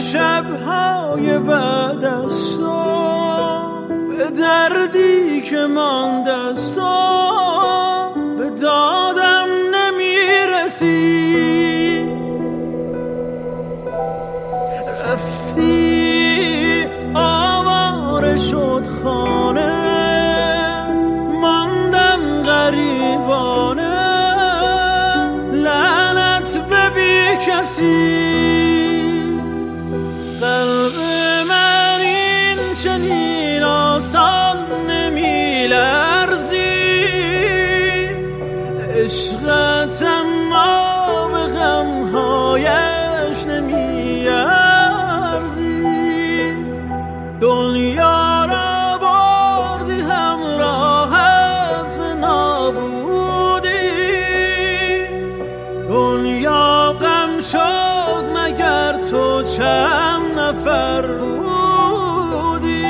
شب‌های بعد از تو، به دردی که مانده از تو، به دادم نمیرسی. رفتی آواره شد خانه، ماندم غریبانه، لعنت به بی کسی. قلب من این چنین آسان نمی لرزید، عشقت اما به غمهایش نمی ارزید. دنیا را بردی همراهت به نابودی، دنیا غم شد مگر تو چند نفر بودی.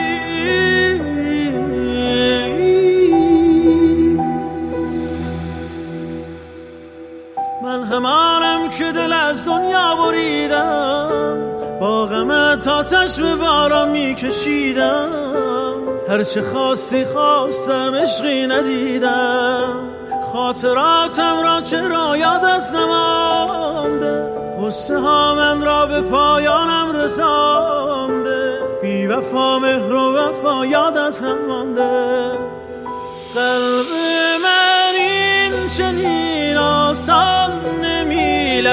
من همانم که دل از دنیا بریدم، با غمت آتش به باران میکشیدم. هرچه خواستی خواستم عشقی ندیدم، خاطراتم را چرا یادت نمانده؟ غصه ها من را به پایانم رسانده، بی وفا مهر و وفا یادت نمانده. قلب من این چنین آسان نمی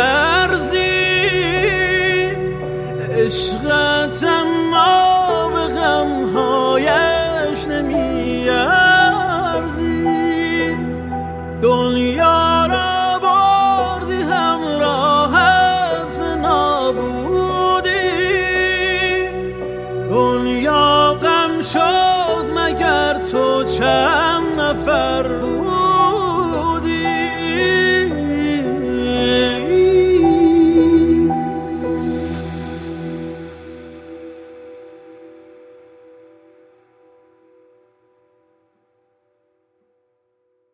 لرزید، عشقت اما به غمهایش نمی ارزید. دنیا را بردی همراهت به نابودی، دنیا غم شد مگر تو چند نفر بود.